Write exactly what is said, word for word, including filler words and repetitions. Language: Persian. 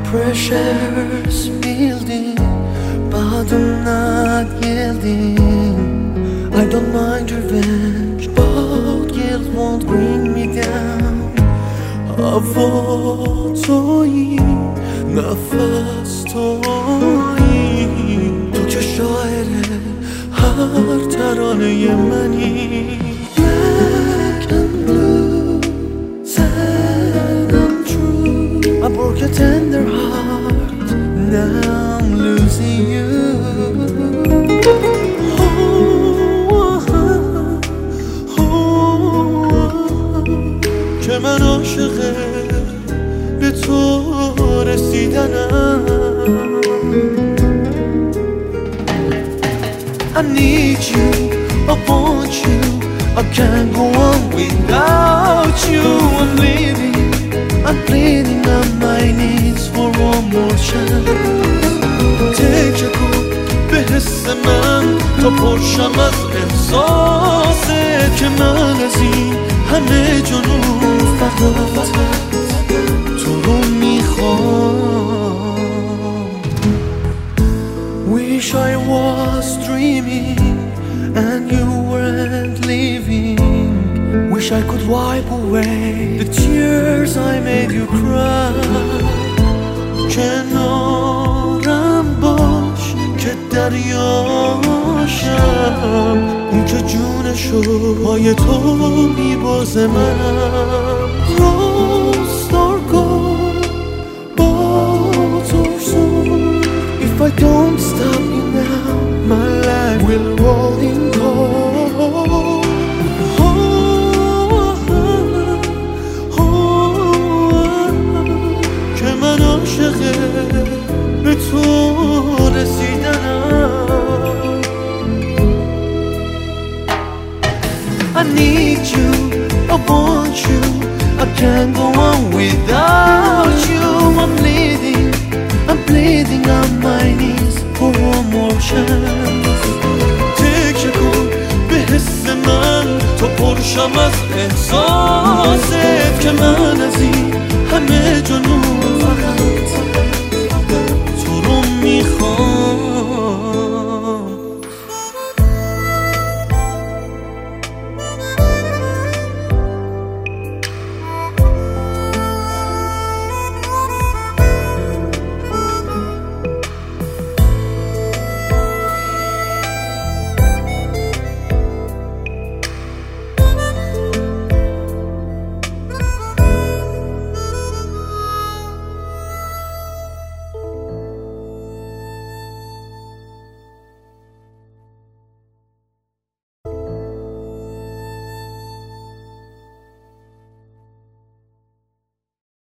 Pressure's building, but I'm not yielding. I don't mind revenge, but guilt won't bring me down. هوا تویی، نفس تویی، تو که شاعر هر ترانه منی. Black and blue, sad and true. I broke a tender heart, now I'm losing you. که من عاشق به تو رسیدنم. I need you, I want you, I can't go on without you. I'm bleeding, I'm bleeding on my knees for one more chance. تکه کن به حس من تا پرشم از احساسه که من از این همه جنون فقط تو رو میخوام. Wish I was dreaming and you weren't leaving. Wish I could wipe away the tears I made you cry. کنارم باش که دریاشم، اون که جونشو پای تو میبازه. منم راست آرگاه با تو سون. If I don't stop you now, my life will roll in cold. که من عاشق به تو رسیدنم. I need you, I want you, I can't go on without you. I'm bleeding, I'm bleeding on my knees for one more chance. تکه کن به حس من تا پرشم از احساست که من از این